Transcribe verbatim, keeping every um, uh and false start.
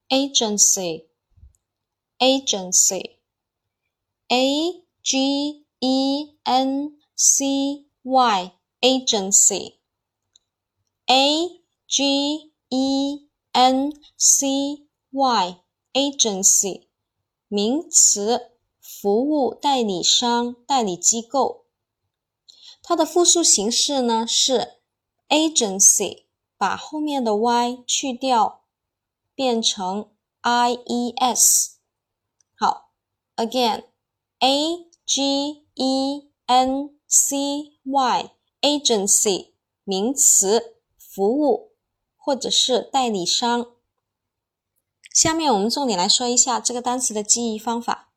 agency agency A G E N C Y agency A G E N C Y agency 名词，服务代理商、代理机构。它的复数形式呢是 agency， 把后面的 y 去掉，变成 I E S。 好 again A G E N C Y agency 名词，服务或者是代理商。下面我们重点来说一下这个单词的记忆方法。